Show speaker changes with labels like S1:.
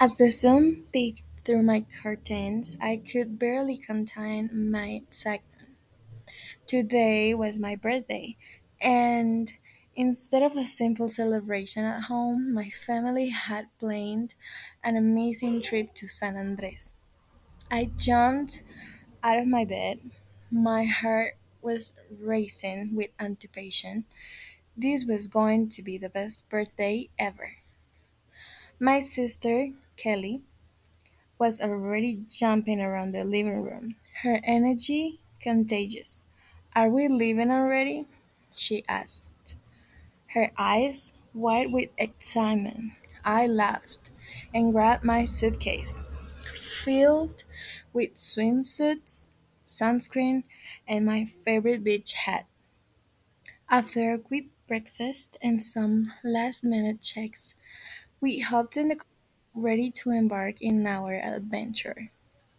S1: As the sun peeked through my curtains, I could barely contain my excitement. Today was my birthday, and instead of a simple celebration at home, my family had planned an amazing trip to San Andres. I jumped out of my bed. My heart was racing with anticipation. This was going to be the best birthday ever. My sister, Kelly, was already jumping around the living room, her energy contagious. Are we leaving already? She asked, her eyes wide with excitement. I laughed and grabbed my suitcase, filled with swimsuits, sunscreen, and my favorite beach hat. After a quick breakfast and some last minute checks, we hopped in the car ready to embark in our adventure.